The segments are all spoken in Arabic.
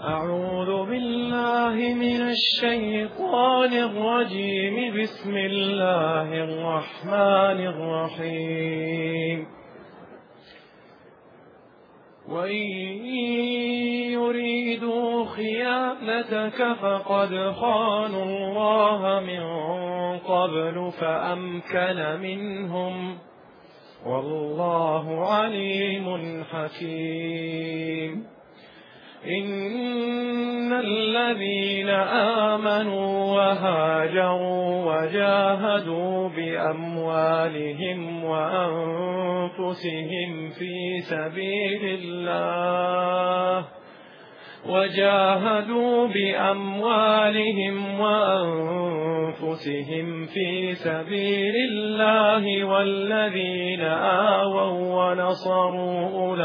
أعوذ بالله من الشيطان الرجيم. بسم الله الرحمن الرحيم. وإن يريدوا خيانتك فقد خانوا الله من قبل فأمكن منهم، والله عليم حكيم. إن الذين آمنوا وهاجروا وجاهدوا بأموالهم وأنفسهم في سبيل الله والذين آووا ونصروا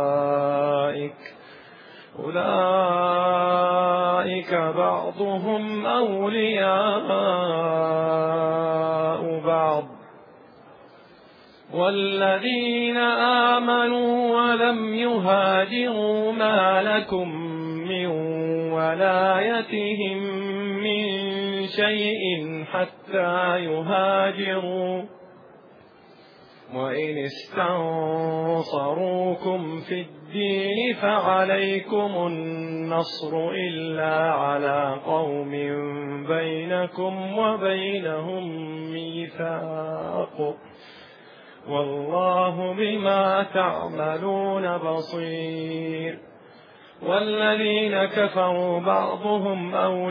أولئك بعضهم أولياء بعض. والذين آمنوا ولم يهاجروا ما لكم من ولايتهم من شيء حتى يهاجروا، وإن استنصروكم في الدين فعليكم النصر إلا على قوم بينكم وبينهم ميثاق، والله بما تعملون بصير. والذين كفروا بعضهم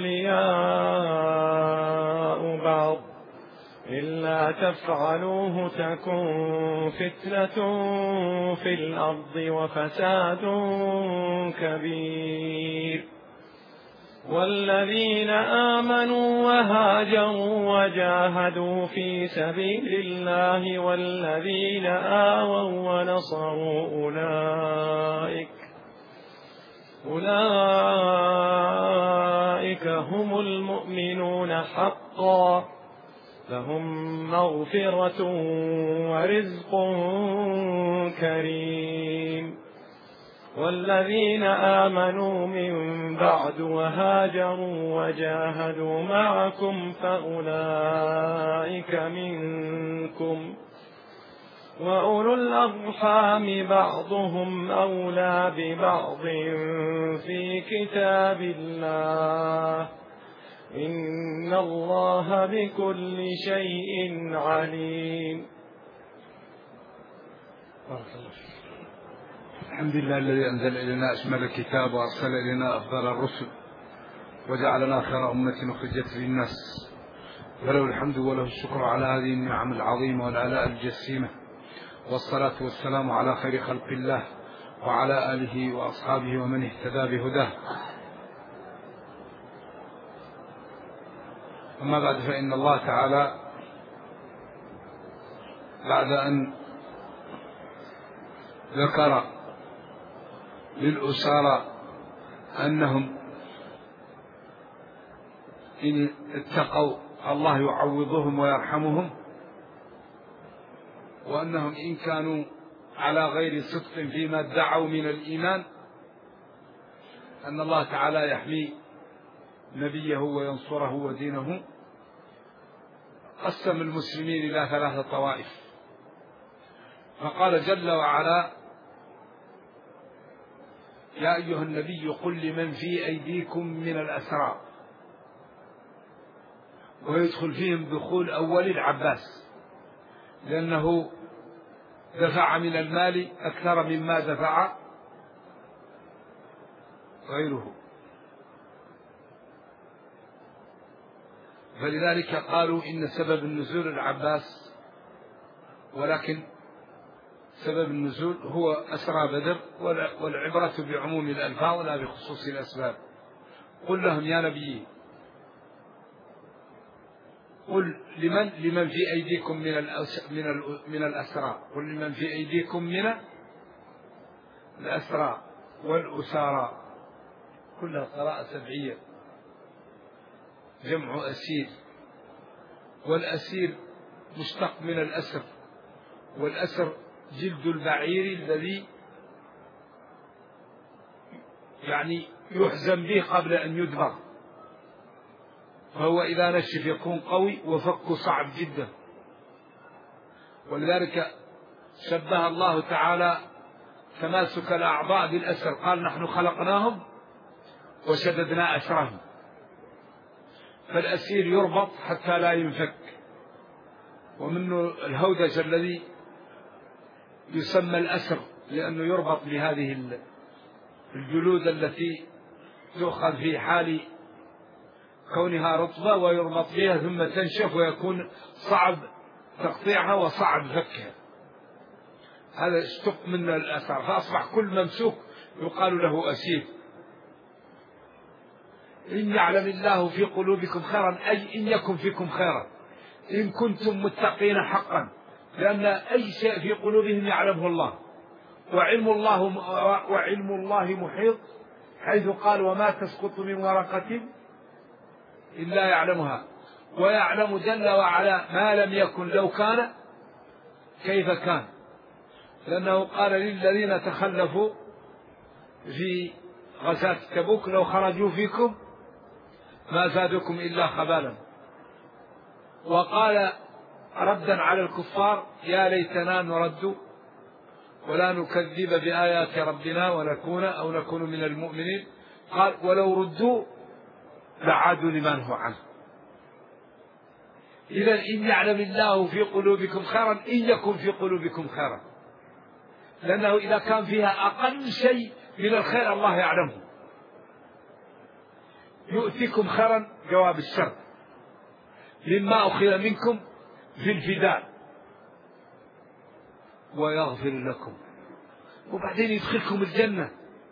أولياء بعض، إلا تفعلوه تكن فتنة في الأرض وفساد كبير. والذين آمنوا وهاجروا وجاهدوا في سبيل الله والذين آووا ونصروا أولئك هم المؤمنون حقا، لهم مغفرة ورزق كريم. والذين آمنوا من بعد وهاجروا وجاهدوا معكم فأولئك منكم، وأولو الأرحام بعضهم أولى ببعض في كتاب الله، إن الله بكل شيء عليم. بارك الله فيك. الحمد لله الذي أنزل إلينا أشمل الكتاب وأرسل إلينا أفضل الرسل وجعلنا خير أمة أخرجت للناس، وله الحمد وله الشكر على هذه النعم العظيمة والآلاء الجسيمة، والصلاة والسلام على خير خلق الله وعلى آله وأصحابه ومن اهتدى بهداه. أما بعد، فإن الله تعالى بعد أن ذكر للأسارى أنهم إن اتقوا الله يعوضهم ويرحمهم، وأنهم إن كانوا على غير صدق فيما ادعوا من الإيمان أن الله تعالى يحمي نبيه وينصره ودينه، قسم المسلمين إلى 3 طوائف. فقال جل وعلا: يا أيها النبي قل لمن في أيديكم من الأسرى، ويدخل فيهم دخول أول العباس، لأنه دفع من المال أكثر مما دفع غيره، فلذلك قالوا إن سبب النزول العباس، ولكن سبب النزول هو أسرى بدر، والعبرة بعموم الألفاظ لا بخصوص الأسباب. قل لهم يا نبي، قل لمن في أيديكم من الأسرى، قل لمن في أيديكم من الأسرى والأسارى، كلها قراءة سبعية، جمع أسير، والأسير مشتق من الأسر، والأسر جلد البعير الذي يعني يحزم به قبل أن يدبر، فهو إذا نشف يكون قوي وفكه صعب جدا. ولذلك شبه الله تعالى تماسك الأعضاء بالأسر، قال نحن خلقناهم وشددنا أسرهم، فالأسير يربط حتى لا ينفك، ومنه الهودج الذي يسمى الأسر لأنه يربط بهذه الجلود التي تؤخذ في حال كونها رطبة ويربط بها ثم تنشف ويكون صعب تقطيعها وصعب فكها. هذا اشتق من الأسر، فأصبح كل ممسوك يقال له أسير. إن يعلم الله في قلوبكم خيرا، أي إن يكن فيكم خيرا، إن كنتم متقين حقا، لأن أي شيء في قلوبهم يعلمه الله، وعلم الله محيط، حيث قال وما تسقط من ورقة إلا يعلمها، ويعلم جل وعلا ما لم يكن لو كان كيف كان، لأنه قال للذين تخلفوا في غزاة تبوك لو خرجوا فيكم ما زادكم إلا خبالا. وقال ردا على الكفار يا ليتنا نرد ولا نكذب بآيات ربنا ونكون من المؤمنين، قال ولو ردوا لعادوا لما نهوا عنه. إذا إن يعلم الله في قلوبكم خيرا، إن يكن في قلوبكم خيرا، لأنه إذا كان فيها أقل شيء من الخير الله يعلمه. يؤتكم خيرا جواب الشر مما أخذ منكم في الفداء ويغفر لكم، وبعدين يدخلكم الجنة.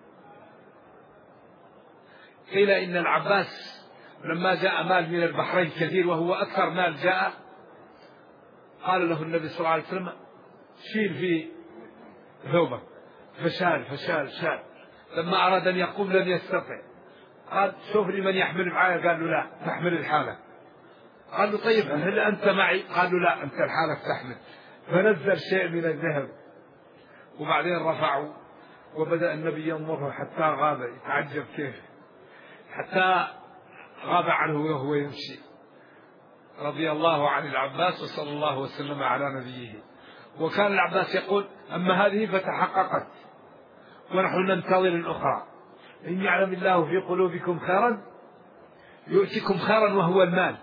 قيل إن العباس لما جاء مال من البحرين كثير وهو أكثر مال جاء، قال له النبي صلى الله عليه وسلم شيل في ثوبه، فشال. لما أراد أن يقوم لم يستطع، قال شوف لي من يحمل معايا، قال له لا تحمل الحالة. قال له طيب هل أنت معي؟ قال له لا أنت الحالة تحمل. فنزل شيء من الذهب وبعدين رفعه، وبدأ النبي ينظره حتى غاب، يتعجب كيف، حتى غاب عنه وهو يمشي، رضي الله عن العباس وصلى الله وسلم على نبيه. وكان العباس يقول أما هذه فتحققت ونحن ننتظر الأخرى. إن يعلم الله في قلوبكم خيرا يؤتكم خيرا وهو المال.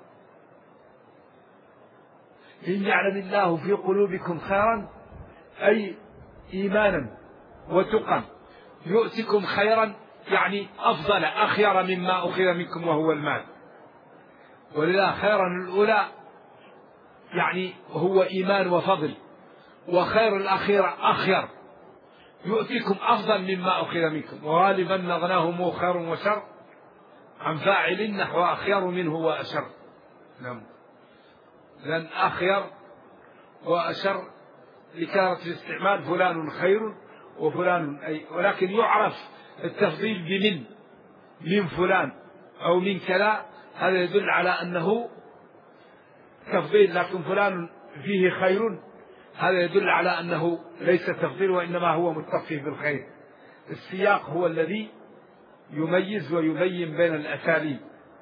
إن يعلم الله في قلوبكم خيرا أي إيمانا وتقا، يؤتكم خيرا يعني أفضل أخير مما أخذ منكم وهو المال. ولذا خيرا الأولى يعني هو إيمان وفضل، وخير الأخيرة أخير، يؤتيكم أفضل مما أخذ منكم. وغالبا نغناهم خير وشر عن فاعل نحو أخير منه وأشر. نعم، لأن أخير وأشر لكثرة الاستعمال، فلان خير وفلان أي، ولكن يعرف التفضيل من فلان أو من كذا، هذا يدل على أنه تفضيل، لكن فلان فيه خير هذا يدل على أنه ليس تفضيل وإنما هو متصف بالخير. السياق هو الذي يميز ويبين بين الأساليب.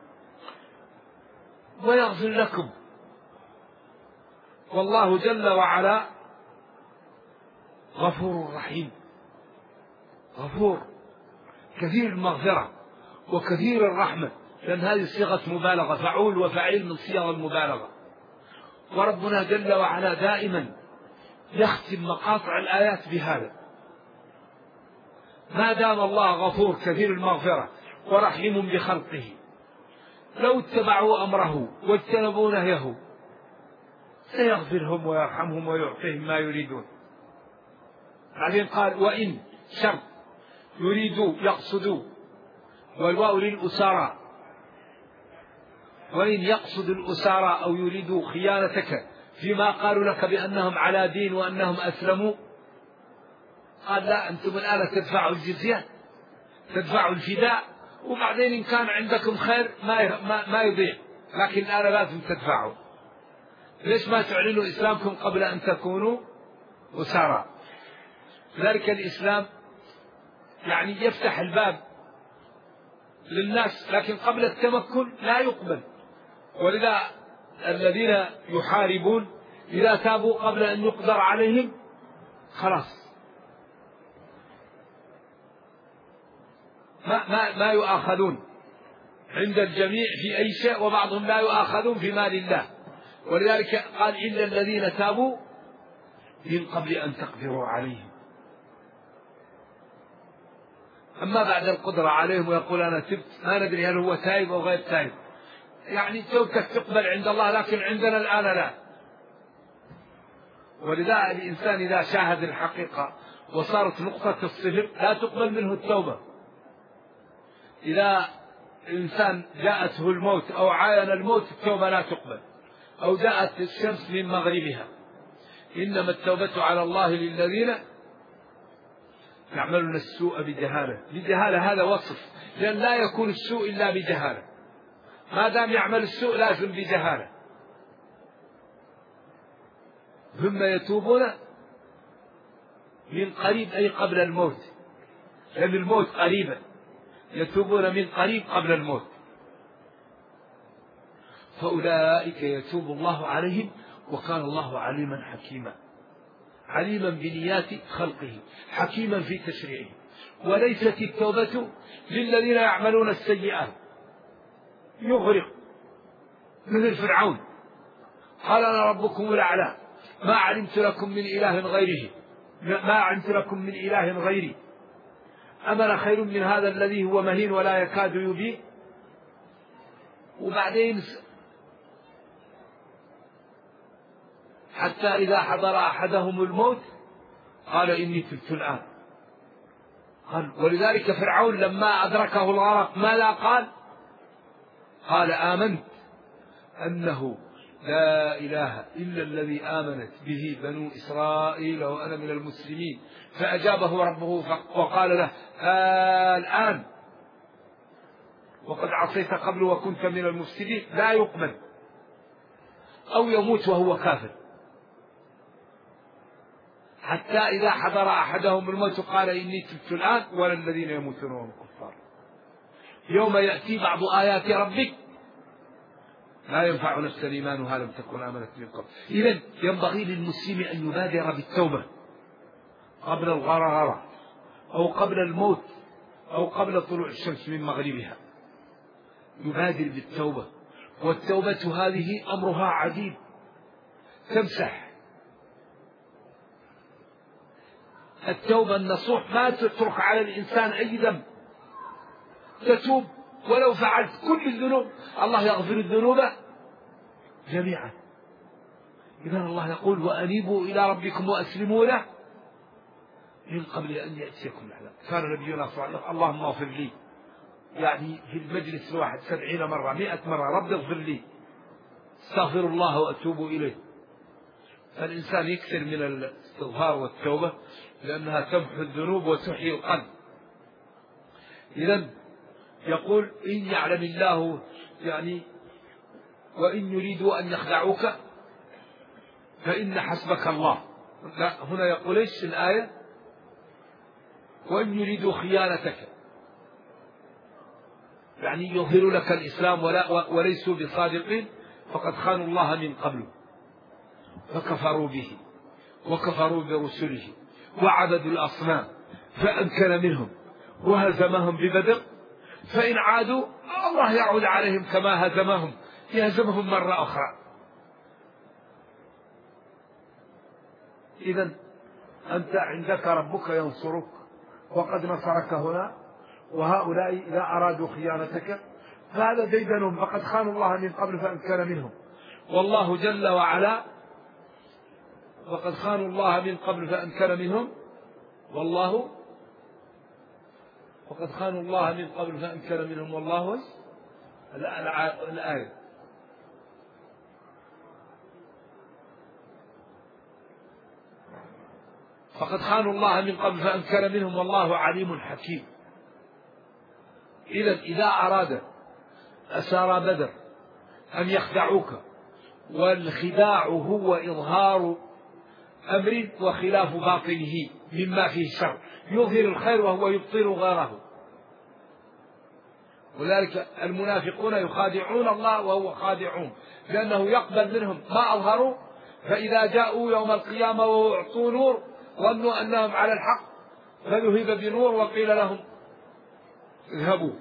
ويغفر لكم، والله جل وعلا غفور رحيم، غفور كثير المغفرة وكثير الرحمة، لأن هذه صيغة مبالغة، فعول وفعيل من صيغ المبالغة. وربنا جل وعلا دائما يختم مقاطع الآيات بهذا، ما دام الله غفور كثير المغفرة ورحيم بخلقه، لو اتبعوا أمره واجتنبوا نهيه سيغفرهم ويرحمهم ويعطيهم ما يريدون. بعدين قال وإن شر يريدوا يقصدوا، والواو للأسارى، وإن يقصد الأسارى أو يريدوا خيانتك فيما قالوا لك بأنهم على دين وأنهم أسلموا، قال لا أنتم الآن تدفعوا الجزية، تدفعوا الفداء، وبعدين إن كان عندكم خير ما يضيع، لكن الآن لازم تدفعوا. ليش ما تعلنوا إسلامكم قبل أن تكونوا أسارى؟ لذلك الإسلام يعني يفتح الباب للناس، لكن قبل التمكن لا يقبل. ولذا الذين يحاربون إذا تابوا قبل أن يقدر عليهم خلاص ما يؤاخذون عند الجميع في أي شيء، وبعضهم لا يؤاخذون في مال الله. ولذلك قال إلا الذين تابوا من قبل أن تقدروا عليهم. أما بعد القدرة عليهم ويقول أنا تبت، ما ندري هل هو تائب أو غير تائب. يعني توبتك تقبل عند الله، لكن عندنا الآن لا. ولذا الإنسان إذا شاهد الحقيقة وصارت نقطة الصفر لا تقبل منه التوبة. إذا إنسان جاءته الموت أو عاين الموت التوبة لا تقبل، أو جاءت الشمس من مغربها. إنما التوبة على الله للذين يعملون السوء بجهالة. بجهالة هذا وصف، لأن لا يكون السوء إلا بجهالة. ما دام يعمل السوء لازم بجهالة. ثم يتوبون من قريب أي قبل الموت، لأن الموت قريبا. يتوبون من قريب قبل الموت. فأولئك يتوب الله عليهم وكان الله عليما حكيما. عليما بنيات خلقه، حكيما في تشريعه. وليست التوبة للذين يعملون السيئات يغرق، مثل فرعون قال أنا ربكم الأعلى ما علمت لكم من إله غيره، ما علمت لكم من إله غيري أمن خير من هذا الذي هو مهين ولا يكاد يبين. وبعدين حتى إذا حضر أحدهم الموت قال إني تبت الآن. ولذلك فرعون لما أدركه الغرق ماذا قال؟ قال آمنت أنه لا إله إلا الذي آمنت به بنو إسرائيل وأنا من المسلمين. فأجابه ربه وقال له الآن وقد عصيت قبل وكنت من المفسدين. لا يقبل. أو يموت وهو كافر. حتى إذا حضر أحدهم الموت قال إني تبت الآن ولا الذين يموتون وهم كفار. يوم يأتي بعض آيات ربك لا ينفع نفسا إيمانها لم تكن آمنت من قبل. إذن ينبغي للمسلم أن يبادر بالتوبة قبل الغرغرة أو قبل الموت أو قبل طلوع الشمس من مغربها. يبادر بالتوبة. والتوبة هذه أمرها عجيب. تمسح التوبة النصوح ما تترك على الإنسان أي ذنب. تتوب ولو فعلت كل الذنوب الله يغفر الذنوب جميعا. إذن الله يقول وأنيبوا إلى ربكم وأسلموا له من قبل أن يأتيكم العذاب. كان نبينا صلى الله عليه وسلم اللهم اغفر لي، يعني في المجلس الواحد 70 مرة 100 مرة رب اغفر لي، استغفر الله وأتوب إليه. فالإنسان يكثر من الاستغفار والتوبة لأنها تمحو الذنوب وتحيي القلب. إذن يقول إن يعلم الله يعني وإن يريدوا أن يخدعوك فإن حسبك الله. لا هنا يقول إيش الآية؟ وإن يريدوا خيانتك، يعني يظهر لك الإسلام وليسوا بصادقين فقد خانوا الله من قبل فكفروا به وكفروا برسله وعبدوا الأصنام فأمكن منهم وهزمهم ببدر. فإن عادوا الله يعود عليهم كما هزمهم، يهزمهم مرة أخرى. إذن أنت عندك ربك ينصرك وقد نصرك هنا. وهؤلاء إذا أرادوا خيانتك فهذا ديدنهم فقد خانوا الله من قبل فأمكن منهم. والله جل وعلا وقد خانوا الله من قبل فأمكن منهم والله وقد خانوا الله من قبل فأمكن منهم والله الآية. فقد خانوا الله من قبل فأمكن منهم والله عليم حكيم. إذا أراد أسارى بدر أن يخدعوك، والخداع هو إظهار أمر وخلاف باطنه مما فيه شر، يظهر الخير وهو يبطل غيره. ولذلك المنافقون يخادعون الله وهو خادعون، لأنه يقبل منهم ما أظهروا، فإذا جاءوا يوم القيامة وأعطوا نور ظنوا أنهم على الحق فذهب بنور وقيل لهم اذهبوا.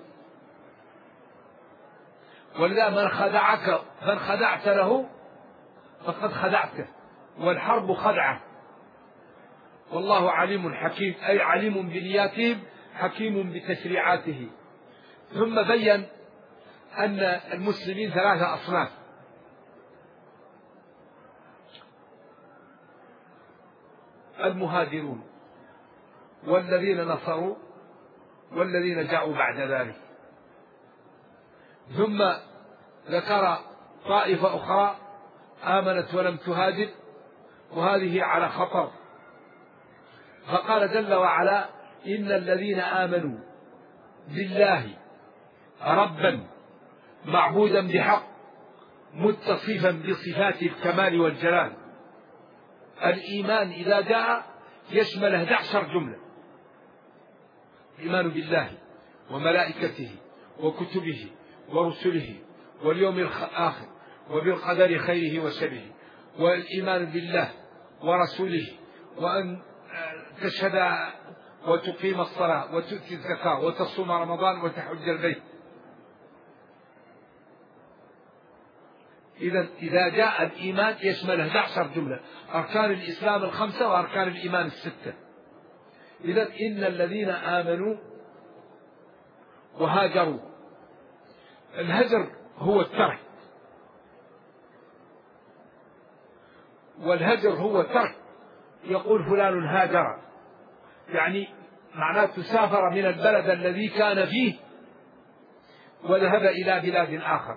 ولذا من خدعك فانخدعت له فقد خدعته، والحرب خدعة. والله عليم حكيم، أي عليم بنياتهم حكيم بتشريعاته. ثم بين أن المسلمين ثلاثة أصناف: المهاجرون، والذين نصروا، والذين جاءوا بعد ذلك. ثم ذكر طائفة أخرى آمنت ولم تهاجر، وهذه على خطر، فقال جل وعلا: إن الذين آمنوا بالله ربا معبودا بحق متصفا بصفات الكمال والجلال. الإيمان إذا جاء يشمل 11 جملة: الإيمان بالله وملائكته وكتبه ورسله واليوم الآخر وبالقدر خيره وشره، والإيمان بالله ورسوله، وأن تشهد وتقيم الصلاة وتؤتي الزكاة وتصوم رمضان وتحج البيت. إذا جاء الإيمان يشمل 11 جملة: أركان الإسلام 5 وأركان الإيمان 6. إذن إن الذين آمنوا وهاجروا. الهجر هو الترك، والهجر هو ترك. يقول فلان هاجر، يعني معناه سافر من البلد الذي كان فيه وذهب إلى بلاد آخر.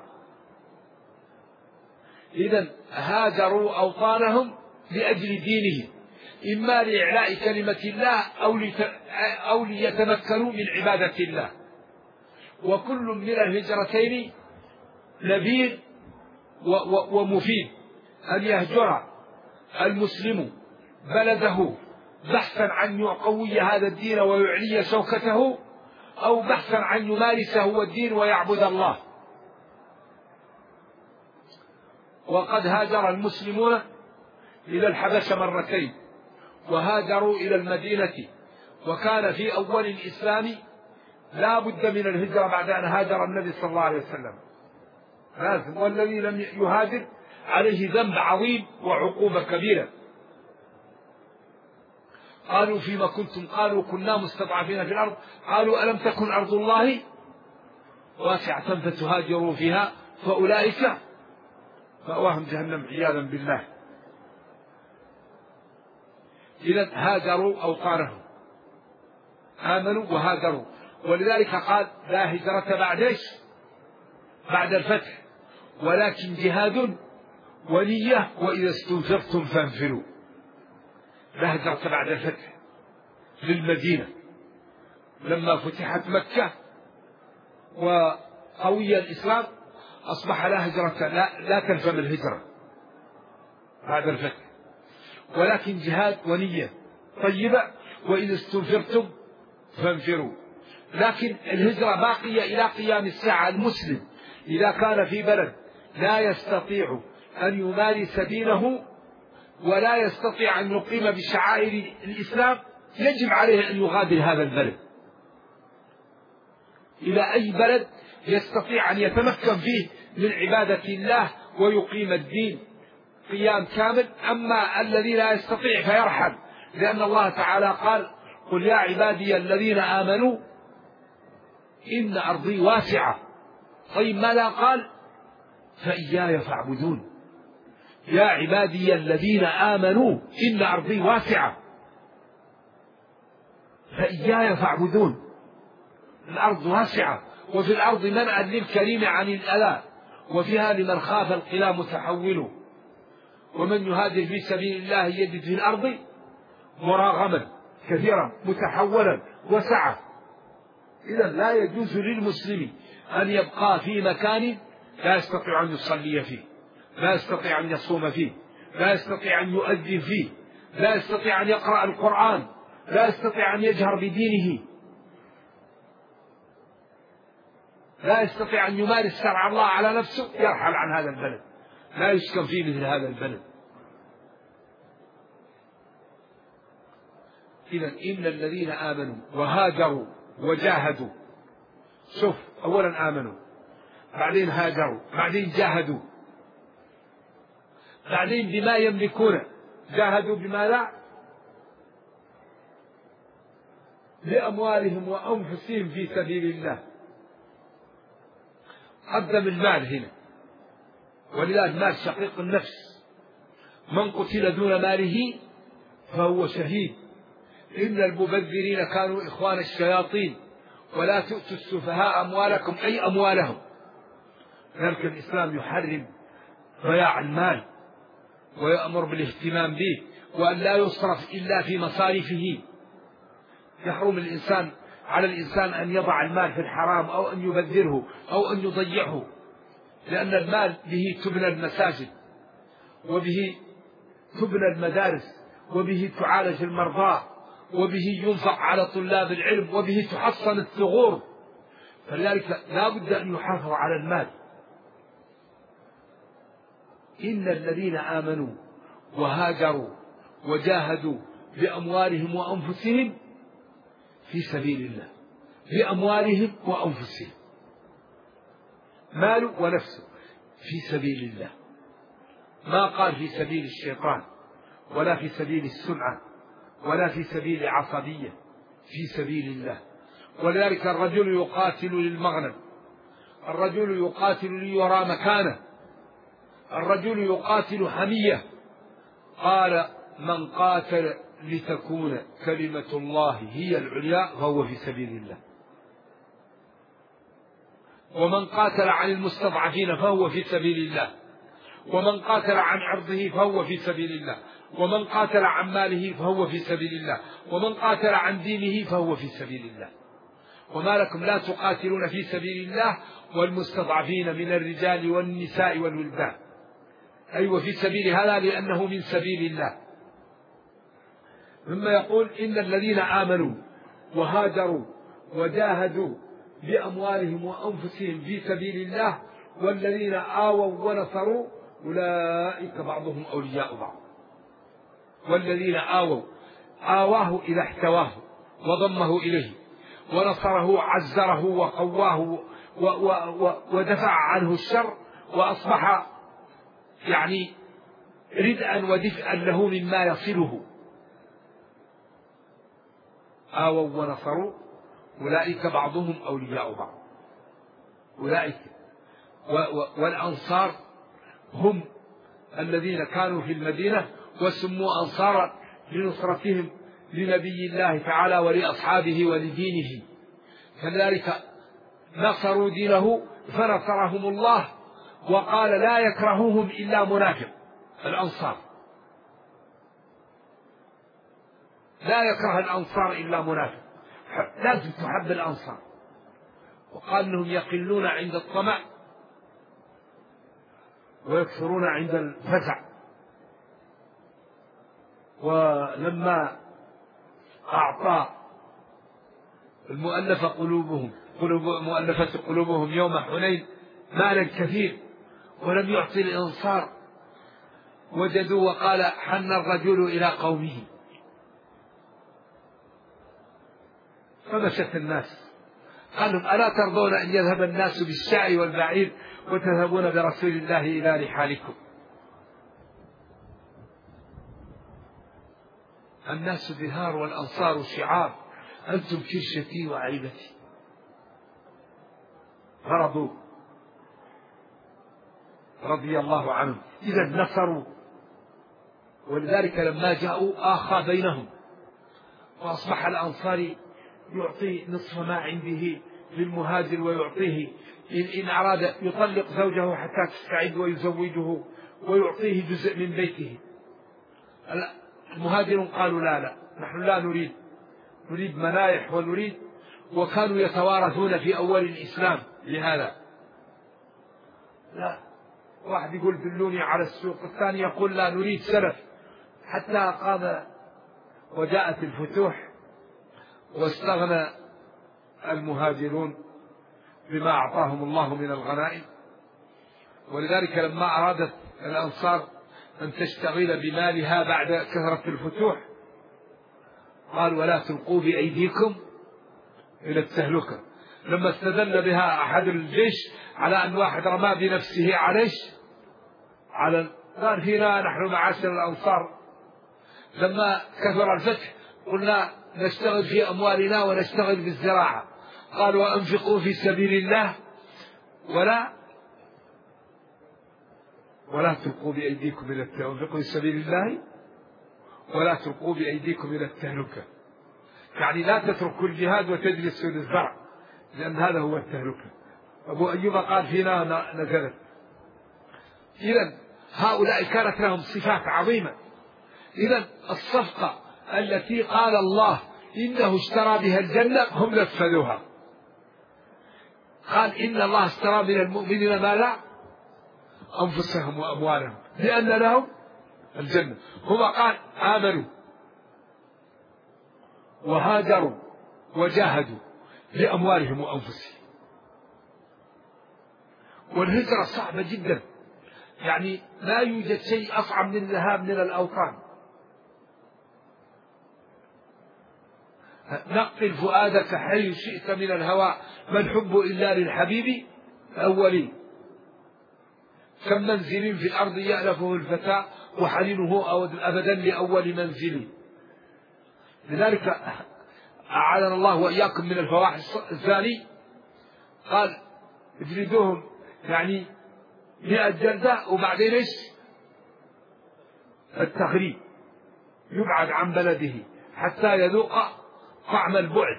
إذن هاجروا أوطانهم لأجل دينهم، إما لإعلاء كلمة الله أو ليتمكنوا من عبادة الله. وكل من الهجرتين نبيل ومفيد: أن يهجر المسلم بلده بحثا عن يقوي هذا الدين ويعلي شوكته، أو بحثا عن يمارس هو الدين ويعبد الله. وقد هاجر المسلمون إلى الحبشة مرتين، وهاجروا إلى المدينة، وكان في أول الإسلام لا بد من الهجرة بعد أن هاجر النبي صلى الله عليه وسلم لازم. والذي لم يهاجر عليه ذنب عظيم وعقوبة كبيرة. قالوا: فيما كنتم؟ قالوا: كنا مستضعفين في الأرض. قالوا: ألم تكن أرض الله واسعة فتهاجروا فيها فأولئك مأواهم جهنم عياذا بالله. إذن هاجروا أوطانهم، آمنوا وهاجروا. ولذلك قال: لا هجرة بعد إيش؟ بعد الفتح، ولكن جهاد ونية وإذا استنفرتم فانفروا. لا هجرة بعد الفتح للمدينة، لما فتحت مكة وقوي الإسلام أصبح لا هجرة، لا تلزم الهجرة بعد الفتح، ولكن جهاد ونية طيبة وإذا استنفرتم فانفروا. لكن الهجرة باقية إلى قيام الساعة. المسلم إذا كان في بلد لا يستطيع أن يمارس دينه ولا يستطيع أن يقيم بشعائر الإسلام يجب عليه أن يغادر هذا البلد إلى أي بلد يستطيع أن يتمكن فيه من عبادة الله ويقيم الدين قيام كامل. أما الذي لا يستطيع فيرحل، لأن الله تعالى قال: قل يا عبادي الذين آمنوا إن أرضي واسعة. طيب ماذا قال؟ فإياي فاعبدون. يا عبادي الذين آمنوا إن أرضي واسعة فإياي فاعبدون. الأرض واسعة، وفي الأرض منعا للكريم عن الأذى، وفيها لمن خاف القلا متحول. ومن يهاجر في سبيل الله يجد في الأرض مراغما كثيرا متحولا وسعة. إذا لا يجوز للمسلم أن يبقى في مكان لا يستطيع أن يصلي فيه، لا يستطيع أن يصوم فيه، لا يستطيع أن يؤذن فيه، لا يستطيع أن يقرأ القرآن، لا يستطيع أن يجهر بدينه، لا يستطيع أن يمارس شرع الله على نفسه، يرحل عن هذا البلد، لا يسكن فيه مثل هذا البلد. إذن إن الذين آمنوا وهاجروا وجاهدوا، شوف، أولا آمنوا، بعدين هاجروا، بعدين جاهدوا، بعدين بما يملكون، جاهدوا بما لا، بأموالهم وأنفسهم في سبيل الله. قدم المال هنا، ولذلك المال شقيق النفس، من قتل دون ماله فهو شهيد. إن المبذرين كانوا إخوان الشياطين ولا تؤتوا السفهاء أموالكم أي أموالهم. ذلك الإسلام يحرم ضياع المال ويأمر بالاهتمام به، وأن لا يصرف إلا في مصارفه. يحرم على الإنسان أن يضع المال في الحرام أو أن يبذره أو أن يضيعه، لأن المال به تبنى المساجد، وبه تبنى المدارس، وبه تعالج المرضى، وبه ينفق على طلاب العلم، وبه تحصن الثغور. فلذلك لا بد أن يحافظ على المال. إن الذين آمنوا وهاجروا وجاهدوا بأموالهم وأنفسهم في سبيل الله، بأموالهم وأنفسهم، ماله ونفسه في سبيل الله، ما قال في سبيل الشيطان ولا في سبيل السمعة ولا في سبيل عصبية، في سبيل الله. ولذلك الرجل يقاتل للمغنم، الرجل يقاتل ليرى مكانه، الرجل يقاتل حمية. قال من قاتل لتكون كلمة الله هي العليا فهو في سبيل الله، ومن قاتل عن المستضعفين فهو في سبيل الله، ومن قاتل عن عرضه فهو في سبيل الله، ومن قاتل عن ماله فهو في سبيل الله، ومن قاتل عن دينه فهو في سبيل الله. وما لكم لا تقاتلون في سبيل الله والمستضعفين من الرجال والنساء والولدان. أيوة في سبيل هذا لأنه من سبيل الله. ثم يقول إن الذين آمنوا وهاجروا وجاهدوا بأموالهم وأنفسهم في سبيل الله والذين آووا ونصروا أولئك بعضهم أولياء بعض. والذين آواه إذا احتواه وضمه إليه، ونصره عزره وقواه ودفع عنه الشر، وأصبح يعني ردءا ودفئا له مما يصله. آووا ونصروا أولئك بعضهم أولياء بعض. أولئك والأنصار هم الذين كانوا في المدينة وسموا أنصارا لنصرتهم لنبي الله تعالى ولأصحابه ولدينه. كذلك نصروا دينه فنصرهم الله، وقال لا يكرههم إلا منافق. الأنصار لا يكره الأنصار إلا منافق، لازم تحب الأنصار. وقال أنهم يقلون عند الطمع ويكثرون عند الفزع. ولما أعطى مؤلفة قلوبهم يوم حنين مالا كثير ولم يعطي الأنصار، وجدوا وقال حن الرجل إلى قومه، فمشت الناس. قال لهم ألا ترضون أن يذهب الناس بالشاء والبعير وتذهبون برسول الله إلى رحالكم؟ الناس بهار والأنصار شعار، أنتم كرشتي وعيبتي. فرضوا رضي الله عنهم إذا نصروا. ولذلك لما جاءوا آخى بينهم، وأصبح الأنصاري يعطي نصف ما عنده للمهاجر ويعطيه إن أراد يطلق زوجه حتى تستعد ويزوجه ويعطيه جزء من بيته. المهاجرون قالوا لا نحن لا نريد منايح ونريد، وكانوا يتوارثون في أول الإسلام لهذا. لا، واحد يقول دلوني على السوق، الثاني يقول لا نريد سلف، حتى قام وجاءت الفتوح واستغنى المهاجرون بما أعطاهم الله من الغنائم. ولذلك لما أرادت الأنصار أن تشتغل بمالها بعد كثرة الفتوح قال ولا تلقوا بأيديكم إلى التهلكة. لما استدل بها أحد الجيش على أن واحد رمى بنفسه قال فينا نحن معاشر الأنصار لما كثر الفتح قلنا نشتغل في أموالنا ونشتغل بالزراعة، قال وأنفقوا في سبيل الله ولا تلقوا بأيديكم إلى التهلكة. أنفقوا في سبيل الله ولا تلقوا بأيديكم إلى التهلكة، يعني لا تتركوا الجهاد وتجلسوا للزرع، لأن هذا هو التهلكة. أبو أيوب قال فينا نزلت. إذن هؤلاء كانت لهم صفات عظيمة. إذن الصفقة التي قال الله إنه اشترى بها الجنة هم نفذوها. قال إن الله اشترى من المؤمنين ما لا أنفسهم وأموالهم لأن لهم الجنة. هم قال آمنوا وهاجروا وجاهدوا لأموالهم وأنفسهم. والهجرة صعبة جدا، يعني لا يوجد شيء أصعب من الذهاب من الأوطان. نقل فؤادك حيث شئت من الهوى ما الحب إلا للحبيب الأولي. كم منزل في الأرض يألفه الفتى وحنينه أبدا لأول منزل. لذلك أعاذنا الله وإياكم من الفواحش الزاني قال اجلدوهم يعني 100 جلدة وبعدين ايش؟ التغريب، يبعد عن بلده حتى يذوق طعم البعد.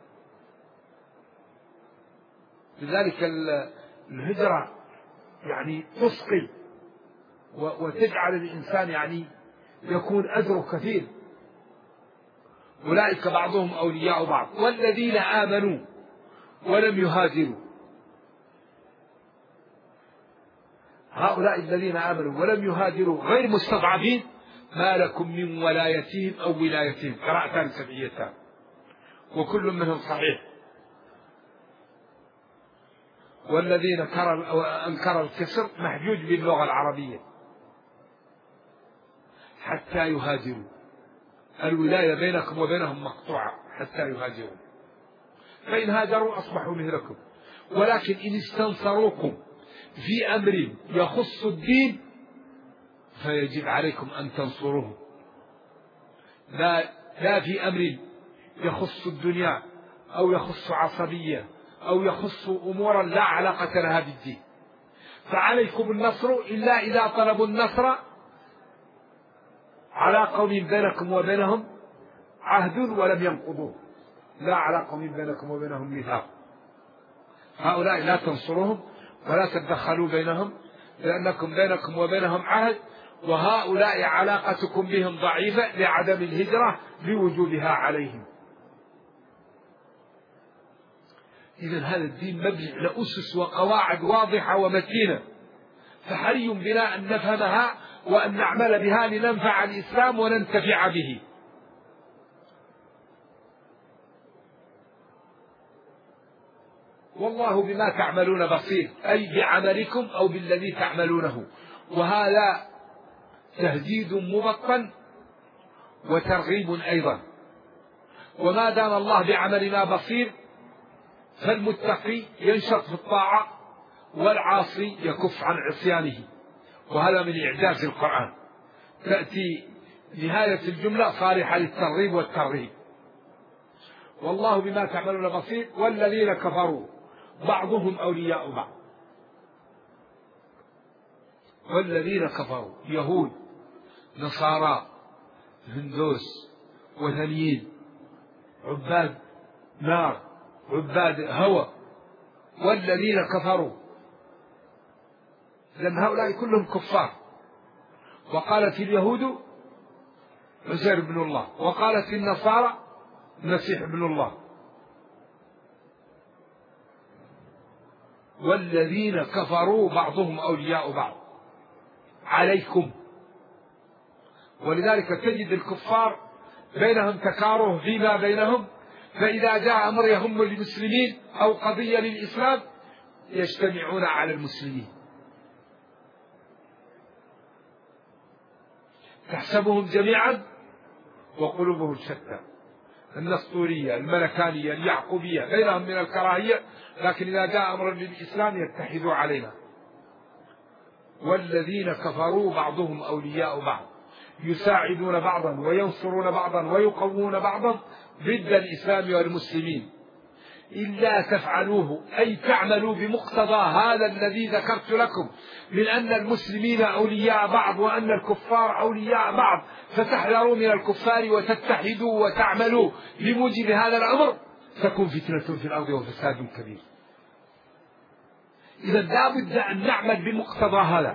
لذلك الهجرة يعني تسقي وتجعل الإنسان يعني يكون أجره كثير. أولئك بعضهم أولياء بعض والذين آمنوا ولم يهاجروا. هؤلاء الذين آمنوا ولم يهاجروا غير مستضعفين ما لكم من ولايتهم أو ولايتهم، قراءتان سبعيتان وكل منهم صحيح. والذين أنكر الكسر محجوج باللغة العربية حتى يهاجروا. الولاية بينكم وبينهم مقطوعة حتى يهاجروا، فإن هاجروا أصبحوا مثلكم. ولكن إن استنصروكم في أمر يخص الدين فيجب عليكم أن تنصروه، لا في أمر يخص الدنيا أو يخص عصبية أو يخص أمورا لا علاقة لها بالدين. فعليكم النصر إلا إذا طلبوا النصر على قوم بينكم وبينهم عهد ولم ينقضوه، لا على قوم بينكم وبينهم ميثاق. هؤلاء لا تنصروهم ولا تتدخلوا بينهم لأنكم بينكم وبينهم عهد، وهؤلاء علاقتكم بهم ضعيفة لعدم الهجرة لوجوبها عليهم. إذن هذا الدين مبني على أسس وقواعد واضحة ومتينة، فحري بنا أن نفهمها وأن نعمل بها لننفع الإسلام وننتفع به. والله بما تعملون بصير، أي بعملكم أو بالذي تعملونه. وهذا تهديد مبطن وترغيب أيضا. وما دام الله بعملنا بصير فالمتقي ينشط في الطاعة والعاصي يكف عن عصيانه. وهذا من إعجاز القرآن، تأتي نهاية الجملة صالحة للترغيب والترهيب. والله بما تعملون بصير والذين كفروا بعضهم أولياء بعض. والذين كفروا يهود نصارى هندوس وثنيين عباد نار عباد هوى. والذين كفروا، لأن هؤلاء كلهم كفار. وقالت اليهود عزير بن الله، وقالت النصارى المسيح ابن الله. والذين كفروا بعضهم أولياء بعض عليكم. ولذلك تجد الكفار بينهم تكاره فيما بينهم فإذا جاء أمر يهم المسلمين أو قضية للإسلام يجتمعون على المسلمين. تحسبهم جميعا وقلوبهم شتى. النسطورية، الملكانية، اليعقوبية، غيرهم من الكراهية، لكن إذا جاء أمر للإسلام يتحدوا علينا. والذين كفروا بعضهم أولياء بعض يساعدون بعضا وينصرون بعضا ويقوون بعضا ضد الإسلام والمسلمين إلا تفعلوه، أي تعملوا بمقتضى هذا الذي ذكرت لكم من أن المسلمين أولياء بعض وأن الكفار أولياء بعض، فتحذروا من الكفار وتتحدوا وتعملوا بموجب هذا الأمر، تكون فتنة في الأرض وفساد كبير. إذا لا بد أن نعمل بمقتضى هذا.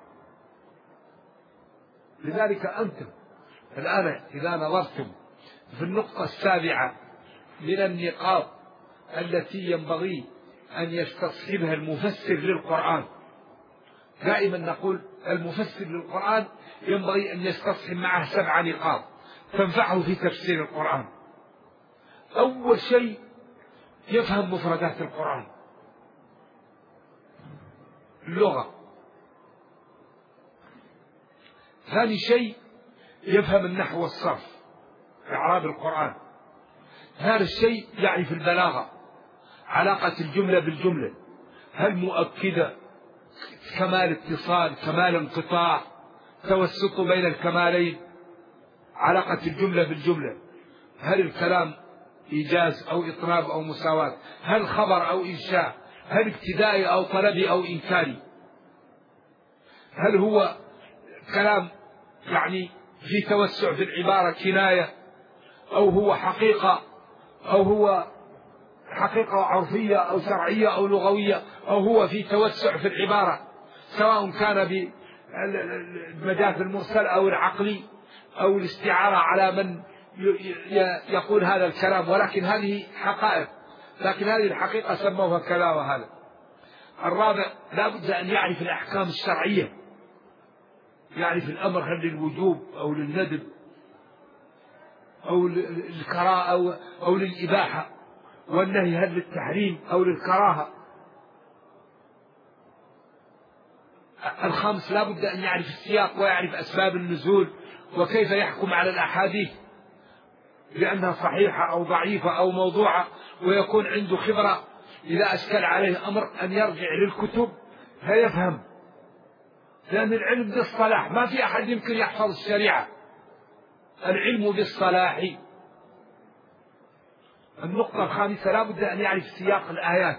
لذلك أنتم الآن إذا نظرتم في النقطة السابعة من النقاط التي ينبغي أن يستصحبها المفسر للقرآن، دائما نقول المفسر للقرآن ينبغي أن يستصحب معه 7 نقاط تنفعه في تفسير القرآن. أول شيء يفهم مفردات القرآن، اللغة. ثاني شيء يفهم النحو والصرف، إعراب القرآن. ثالث شيء يعرف البلاغة، علاقة الجملة بالجملة، هل مؤكدة، كمال اتصال، كمال انقطاع، توسط بين الكمالين، علاقة الجملة بالجملة، هل الكلام إيجاز أو إطناب أو مساواة، هل خبر أو إنشاء، هل ابتدائي أو طلبي أو إنكاري، هل هو كلام يعني في توسع في العبارة كناية، أو هو حقيقة، أو هو حقيقة عرفية أو شرعية أو لغوية، أو هو في توسع في العبارة سواء كان بالمجاز المرسل أو العقلي أو الاستعارة على من يقول هذا الكلام، ولكن هذه حقائق، لكن هذه الحقيقة سموها كذا وهذا. الرابع لا بد أن يعرف الأحكام الشرعية، يعرف الأمر هل للوجوب أو للندب أو للكراهة أو للإباحة، والنهي هل للتحريم أو للكراهة. الخامس لا بد أن يعرف السياق ويعرف أسباب النزول وكيف يحكم على الأحاديث بأنها صحيحة أو ضعيفة أو موضوعة، ويكون عنده خبرة إذا أشكل عليه أمر أن يرجع للكتب فيفهم، لأن العلم بالصلاح ما في أحد يمكن يحفظ الشريعة، العلم بالصلاح. النقطة الخامسة لا بد أن يعرف سياق الآيات،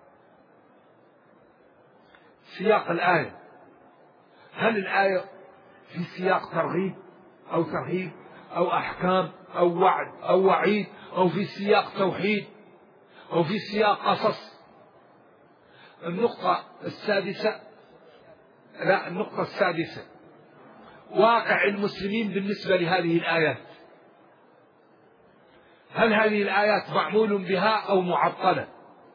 سياق الآية، هل الآية في سياق ترغيب أو ترهيب أو أحكام أو وعد أو وعيد، أو في سياق توحيد أو في سياق قصص. النقطة السادسة واقع المسلمين بالنسبة لهذه الآيات، هل هذه الآيات معمول بها أو معطلة.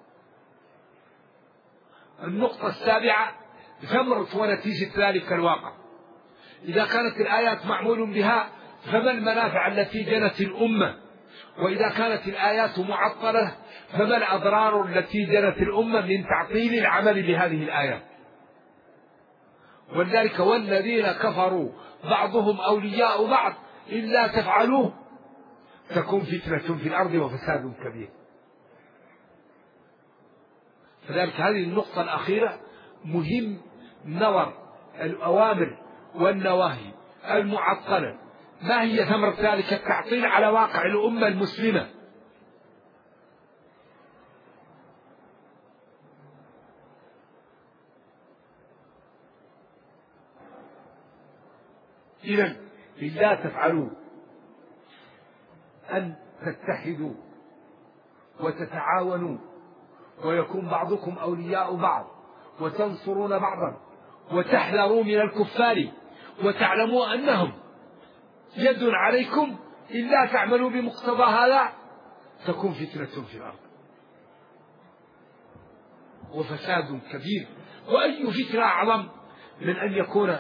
النقطة السابعة ثمرة ونتيجة ذلك الواقع، إذا كانت الآيات معمول بها فما المنافع التي جنت الأمة، وإذا كانت الآيات معطلة فما الأضرار التي جنت الأمة من تعطيل العمل بهذه الآيات. ولذلك والذين كفروا بعضهم أولياء بعض إلا تفعلوه تكون فتنة في الأرض وفساد كبير. فذلك هذه النقطة الأخيرة مهم نظر الأوامر والنواهي المعطلة ما هي ثمرة ذلك التعطيل على واقع الأمة المسلمة. إذن إلا تفعلوا أن تتحدوا وتتعاونوا ويكون بعضكم أولياء بعض وتنصرون بعضا وتحذروا من الكفار وتعلموا أنهم يد عليكم إلا تعملوا بمقتضى هذا تكون فتنة في الأرض وفساد كبير. وأي فتنة أعظم من أن يكون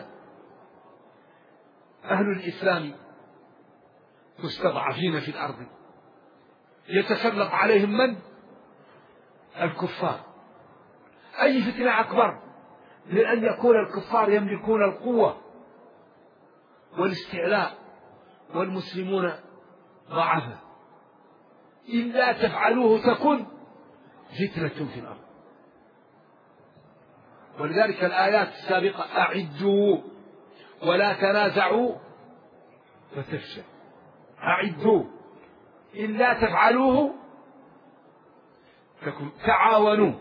أهل الإسلام مستضعفين في الأرض، يتسلط عليهم من؟ الكفار. أي فتنة أكبر من أن يكون الكفار يملكون القوة والاستعلاء والمسلمون ضعفاء؟ إلا تفعلوه تكن فتنة في الأرض. ولذلك الآيات السابقة: أعدوا ولا تنازعوا فتفشل. أعدوا إلا تفعلوه تكن. تعاونوا،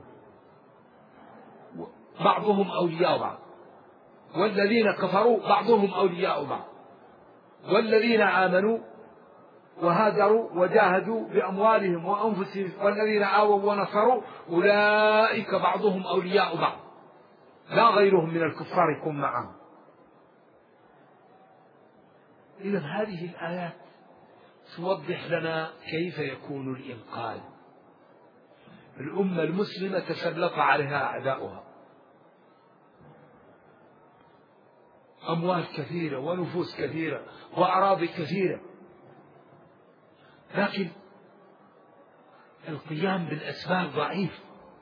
بعضهم أولياء بعض، والذين كفروا بعضهم أولياء بعض، والذين آمنوا وهاجروا وجاهدوا بأموالهم وأنفسهم والذين آووا ونصروا أولئك بعضهم أولياء بعض، لا غيرهم من الكفار يكون معهم. إذن هذه الآيات توضح لنا كيف يكون الإنقاذ. الأمة المسلمة تسلط عليها أعداؤها، أموال كثيرة ونفوس كثيرة وأراضي كثيرة، لكن القيام بالأسباب ضعيف،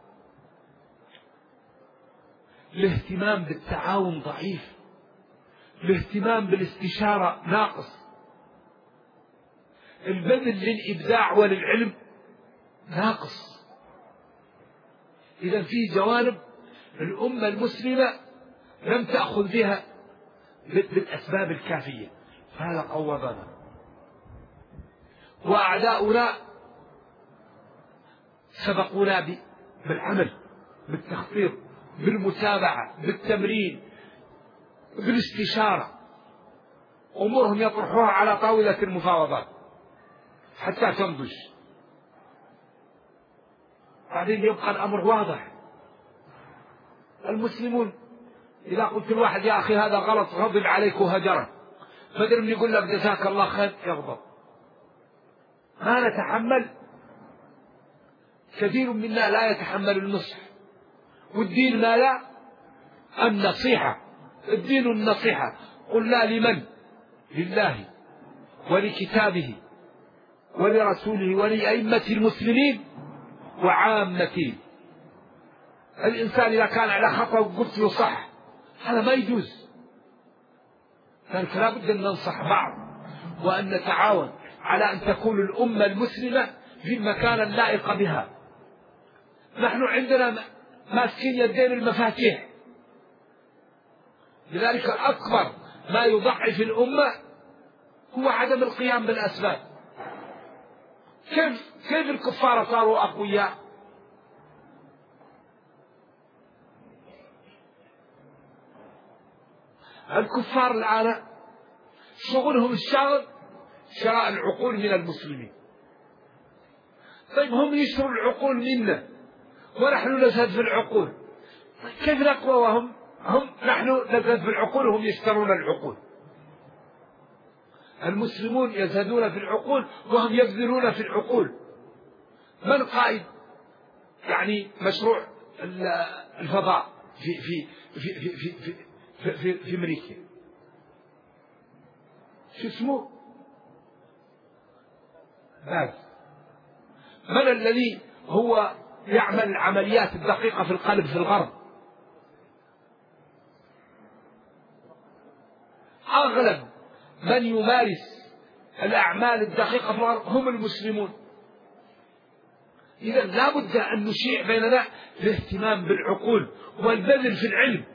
الاهتمام بالتعاون ضعيف، الاهتمام بالاستشارة ناقص، البذل للإبداع وللعلم ناقص. إذا في جوانب الأمة المسلمة لم تأخذ بها بالأسباب الكافية، فهذا قوضنا. وأعداؤنا سبقونا بالعمل، بالتخطيط، بالمتابعة، بالتمرين، بالاستشارة. أمورهم يطرحوها على طاولة المفاوضات حتى تنضج، بعدين يبقى الأمر واضح. المسلمون إذا قلت الواحد: يا أخي هذا غلط، غضب عليك وهجرك، بدل من يقول لك جزاك الله خير يغضب. ما نتحمل، كثير منا لا يتحمل النصح. والدين ما لا النصيحة، الدين النصيحة. قلنا لمن؟ لله ولكتابه ولرسوله ولأئمة المسلمين وعامته. الإنسان إذا كان على خطأ وقلت له صح، هذا ما يجوز. فلذلك لا بد أن ننصح بعض وأن نتعاون على أن تكون الأمة المسلمة في المكان اللائق بها. نحن عندنا ماسكين يدين المفاتيح، لذلك الأكبر ما يضعف الأمة هو عدم القيام بالأسباب. كيف الكفار صاروا أقوياء؟ الكفار الآن شغلهم الشاغل شراء العقول من المسلمين. طيب هم يشتروا العقول منا ونحن نزهد في العقول، كيف نقوى وهم نحن نزهد في العقول وهم يشترون العقول؟ المسلمون يزهدون في العقول وهم يبذلون في العقول. من قائد يعني مشروع الفضاء في أمريكا؟ شو اسمه؟ باز. من الذي هو يعمل العمليات الدقيقة في القلب في الغرب؟ أغلب من يمارس الأعمال الدقيقة في الغرب هم المسلمون. إذن لا بد أن نشيع بيننا الاهتمام بالعقول والبذل في العلم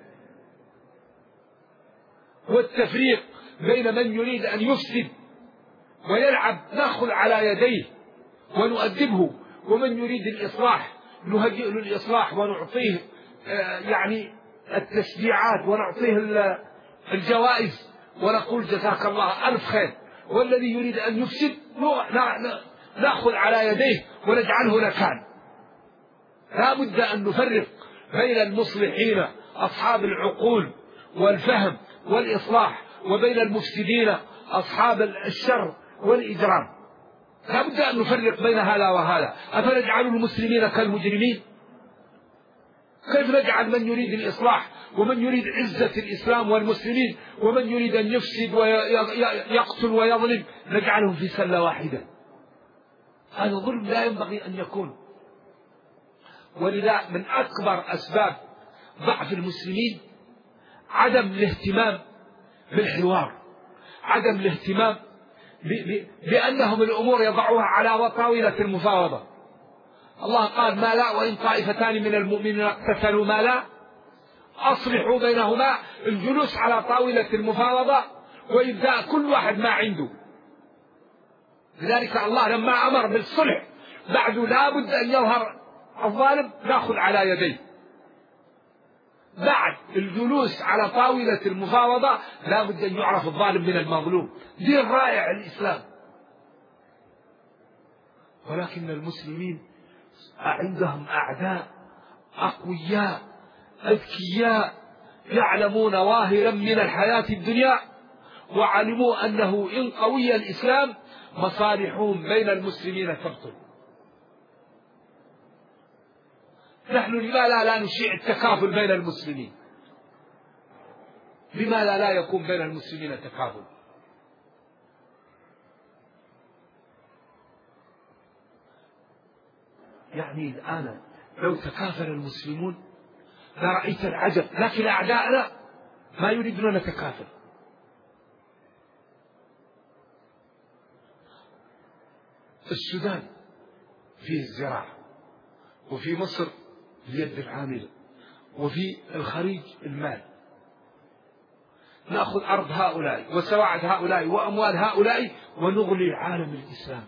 والتفريق بين من يريد أن يفسد ويلعب نأخذ على يديه ونؤدبه، ومن يريد الإصلاح نهيئ له الإصلاح ونعطيه يعني التشجيعات ونعطيه الجوائز ونقول جزاك الله ألف خير. والذي يريد أن يفسد نأخذ على يديه ونجعله نكال. لا بد أن نفرق بين المصلحين أصحاب العقول والفهم والإصلاح وبين المفسدين أصحاب الشر والإجرام. لا بد أن نفرق بين هذا وهذا. أفنجعل المسلمين كالمجرمين؟ كيف نجعل من يريد الإصلاح ومن يريد عزة الإسلام والمسلمين ومن يريد أن يفسد ويقتل ويظلم نجعلهم في سلة واحدة؟ هذا ظلم لا ينبغي أن يكون. ولذا من أكبر أسباب ضعف المسلمين عدم الاهتمام بالحوار، عدم الاهتمام بأنهم الأمور يضعوها على طاولة المفاوضة. الله قال: ما لا وإن طائفتان من المؤمنين اقتتلوا ما لا أصلحوا بينهما. الجلوس على طاولة المفاوضة وإبداء كل واحد ما عنده. لذلك الله لما أمر بالصلح بعد لا بد أن يظهر الظالم نأخذ على يديه. بعد الجلوس على طاولة المفاوضة لا بد أن يعرف الظالم من المظلوم. دين رائع الإسلام. ولكن المسلمين عندهم أعداء أقوياء أذكياء يعلمون ظاهرا من الحياة الدنيا، وعلموا أنه إن قوي الإسلام مصالحهم بين المسلمين تبطل. نحن لماذا لا نشيع التكافل بين المسلمين؟ لماذا لا يكون بين المسلمين تكافل؟ يعني الآن لو تكافل المسلمون لرأيت العجب، لكن أعداءنا ما يريدون نتكافل. السودان فيه الزراعة، وفي مصر اليد العاملة، وفي الخليج المال. نأخذ أرض هؤلاء وسواعد هؤلاء وأموال هؤلاء ونغني العالم الإسلامي.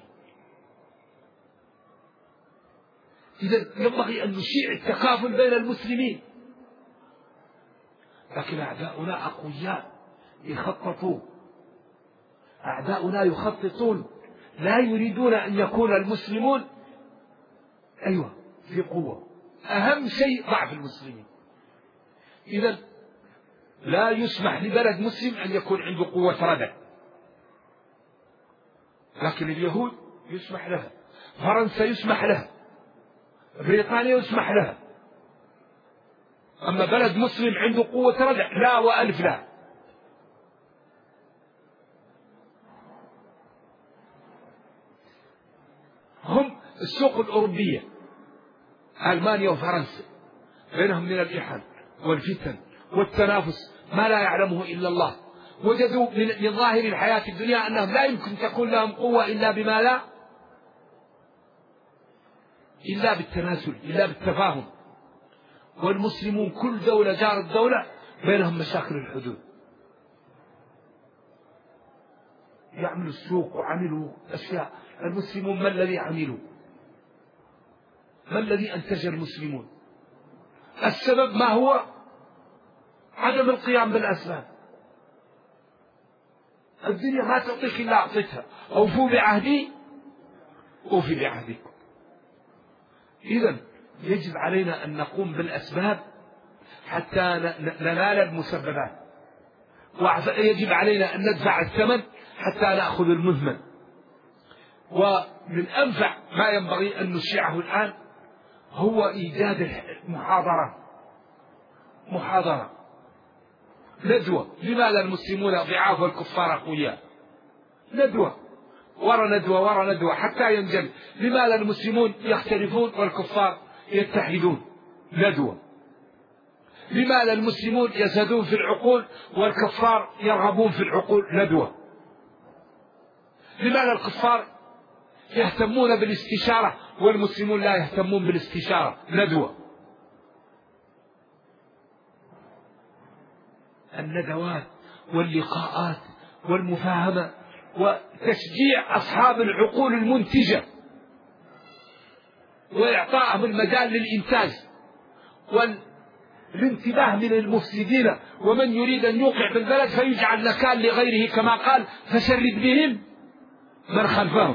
إذا ينبغي أن نشيع التكافل بين المسلمين، لكن أعداؤنا أقوياء يخططون. أعداؤنا يخططون، لا يريدون أن يكون المسلمون في قوة. أهم شيء ضعف المسلمين. إذا لا يسمح لبلد مسلم أن يكون عنده قوة ردع، لكن اليهود يسمح لها، فرنسا يسمح لها، بريطانيا يسمح لها. أما بلد مسلم عنده قوة ردع لا وألف لا. هم السوق الأوروبية ألمانيا وفرنسا بينهم من الإحن والفتن والتنافس ما لا يعلمه إلا الله. وجدوا من ظاهر الحياة الدنيا أنهم لا يمكن تكون لهم قوة إلا بما لا، إلا بالتناسل، إلا بالتفاهم. والمسلمون كل دولة جارت دولة بينهم مشاكل الحدود. يعملوا السوق وعملوا أشياء. المسلمون ما الذي عملوا؟ ما الذي أنتج المسلمون؟ السبب ما هو؟ عدم القيام بالأسباب. الدنيا ما تعطيك إلا أعطيتها. أوفوا بعهدي أوفي بعهدكم. إذن يجب علينا أن نقوم بالأسباب حتى ننال المسببات، ويجب علينا أن ندفع الثمن حتى نأخذ المثمن. ومن أنفع ما ينبغي أن نشيعه الآن هو إيجاد محاضرة ندوة. لماذا المسلمون ضعاف والكفار أقوياء؟ ندوة ورا ندوة ورا ندوة حتى ينجل. لماذا المسلمون يختلفون والكفار يتحدون؟ ندوة. لماذا المسلمون يزهدون في العقول والكفار يرغبون في العقول؟ ندوة. لماذا الكفار يهتمون بالاستشارة والمسلمون لا يهتمون بالاستشارة؟ ندوة. الندوات واللقاءات والمفاهمة وتشجيع أصحاب العقول المنتجة وإعطائهم المجال للإنتاج والانتباه من المفسدين ومن يريد أن يوقع بالبلد فيجعل نكال لغيره، كما قال: فشرد بهم من خلفهم.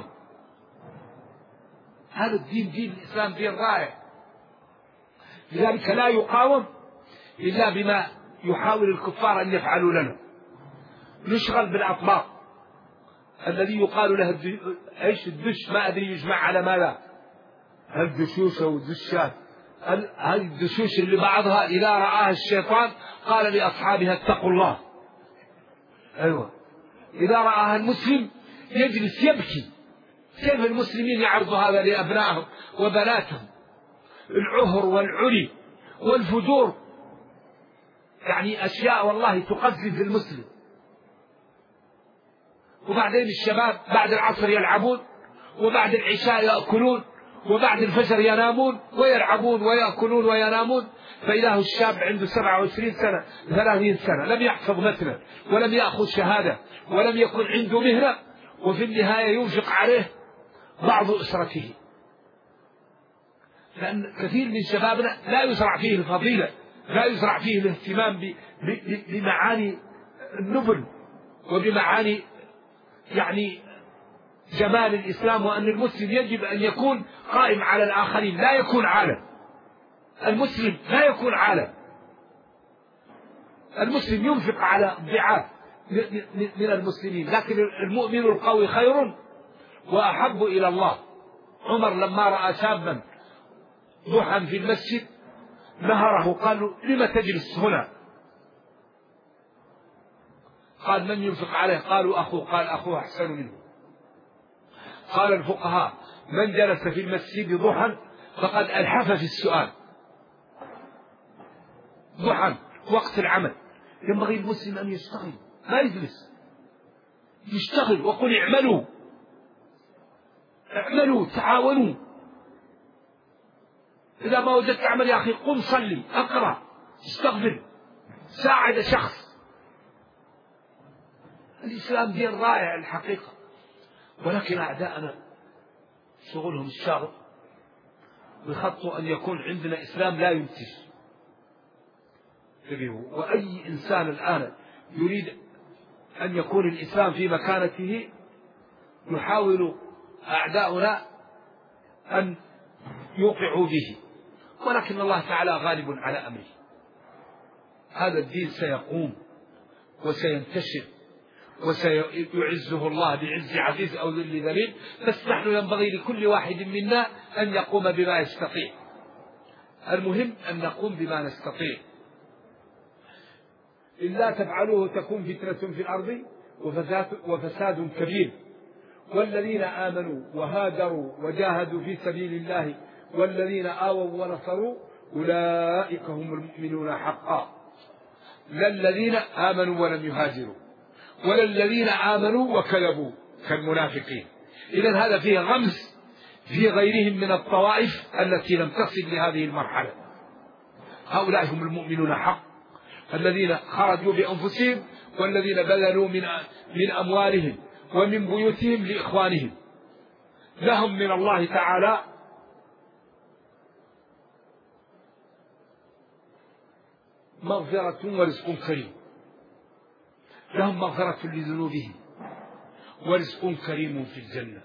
هذا الدين دين الإسلام دين رائع. لذلك لا يقاوم إلا بما يحاول الكفار أن يفعلوا لنا. نشغل بالأطباق الذي يقال له الدش، ما أدري يجمع على ماذا، الدشوشة والدشات. هذه الدشوش اللي بعضها إذا رآها الشيطان قال لأصحابها اتقوا الله. إذا رآها المسلم يجلس يبكي كيف المسلمين يعرضوا هذا لأبنائهم وبناتهم؟ العهر والعري والفجور، يعني أشياء والله تقذف المسلم. وبعدين الشباب بعد العصر يلعبون، وبعد العشاء يأكلون، وبعد الفجر ينامون ويلعبون ويأكلون وينامون. فإذا هو الشاب عنده 27 سنة 30 سنة لم يحفظ مثلا، ولم يأخذ شهادة، ولم يكن عنده مهنة، وفي النهاية ينفق عليه بعض أسرته. لأن كثير من شبابنا لا يزرع فيه الفضيلة، لا يزرع فيه الاهتمام بمعاني النبل وبمعاني يعني جمال الإسلام، وأن المسلم يجب أن يكون قائم على الآخرين، لا يكون عالم. المسلم لا يكون عالم. المسلم ينفق على ضعاف من المسلمين، لكن المؤمن القوي خير وأحب إلى الله. عمر لما رأى شابا ضحى في المسجد نهره، قالوا: لم تجلس هنا؟ قال: من ينفق عليه؟ قالوا: أخوه. قال: أخوه أحسن منه. قال الفقهاء: من جلس في المسجد ضحى فقد ألحف في السؤال. ضحى وقت العمل، ينبغي المسلم أن يشتغل، ما يجلس، يشتغل. وقل اعملوا اعملوا تعاونوا. إذا ما وجدت عمل يا أخي قم صلي، أقرأ، استغفر، ساعد شخص. الإسلام دين رائع الحقيقة، ولكن أعداءنا شغلهم الشاغل بخطوا أن يكون عندنا إسلام لا ينتج. وأي إنسان الآن يريد أن يكون الإسلام في مكانته يحاول أعداؤنا أن يوقعوا به، ولكن الله تعالى غالب على أمره. هذا الدين سيقوم وسينتشر وسيعزه الله بعز عزيز أو ذل ذليل، بس نحن ينبغي لكل واحد منا أن يقوم بما يستطيع. المهم أن نقوم بما نستطيع. إلا تفعلوه تكون فتنة في الأرض وفساد كبير. والذين آمنوا وهاجروا وجاهدوا في سبيل الله والذين آووا ونصروا أولئك هم المؤمنون حقا. لا الذين آمنوا ولم يهاجروا، ولا الذين آمنوا وكذبوا كالمنافقين. إذن هذا فيه غمز في غيرهم من الطوائف التي لم تصل لهذه المرحلة. هؤلاء هم المؤمنون حق، الذين خرجوا بأنفسهم والذين بذلوا من أموالهم ومن بيوتهم لإخوانهم. لهم من الله تعالى مغفرة ورزق كريم، لهم مغفرة لذنوبهم ورزق كريم في الجنة.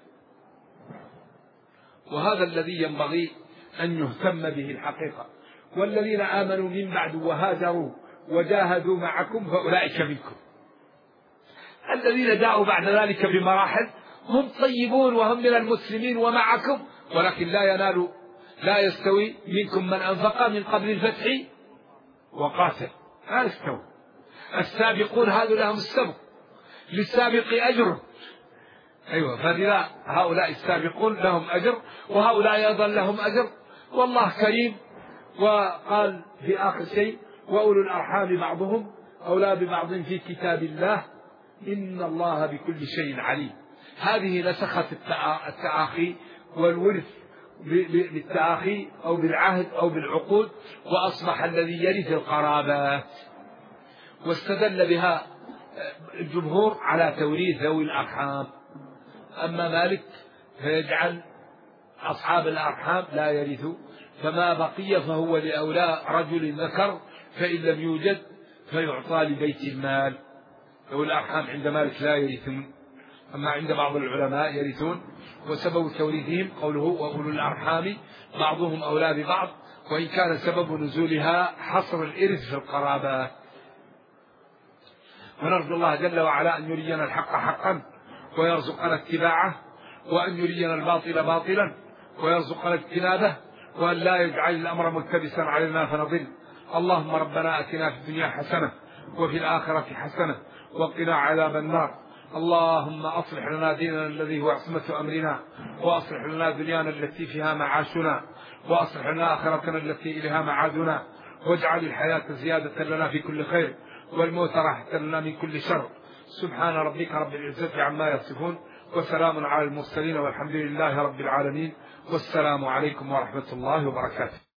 وهذا الذي ينبغي أن يهتم به الحقيقة. والذين آمنوا من بعد وهاجروا وجاهدوا معكم فأولئك منكم. الذين جاءوا بعد ذلك بمراحل هم طيبون وهم من المسلمين ومعكم، ولكن لا يستوي منكم من أنفق من قبل الفتح وقاتل، لا يستوي. السابقون هذول لهم السبق، للسابق أجر. أيوة، فلذا هؤلاء السابقون لهم أجر وهؤلاء أيضا لهم أجر، والله كريم. وقال في آخر شيء: وأولو الأرحام بعضهم أولى ببعض في كتاب الله إن الله بكل شيء عليم. هذه نسخت التآخي والورث بالتآخي أو بالعهد أو بالعقود، وأصبح الذي يرث القرابات. واستدل بها الجمهور على توريث ذوي الأرحام. أما مالك فيجعل أصحاب الأرحام لا يرثوا، فما بقي فهو لأولى رجل ذكر، فإن لم يوجد فيعطى لبيت المال. ذوي الأرحام عند مالك لا يرثون، أما عند بعض العلماء يرثون. وسبب توريثهم قوله: وأولو الأرحام بعضهم أولى ببعض، وإن كان سبب نزولها حصر الإرث في القرابة. ونرجو الله جل وعلا أن يرينا الحق حقا ويرزقنا اتباعه، وأن يرينا الباطل باطلا ويرزقنا اجتنابه، وأن لا يجعل الأمر ملتبسا علينا فنضل. اللهم ربنا أتنا في الدنيا حسنة وفي الآخرة حسنة وقنا عذاب النار. اللهم أصلح لنا ديننا الذي هو عصمة أمرنا، وأصلح لنا دنيانا التي فيها معاشنا، وأصلح لنا آخرتنا التي إليها معادنا، واجعل الحياة زيادة لنا في كل خير، والموت راحة لنا من كل شر. سبحان ربك رب العزة عما يصفون، وسلام على المرسلين، والحمد لله رب العالمين، والسلام عليكم ورحمة الله وبركاته.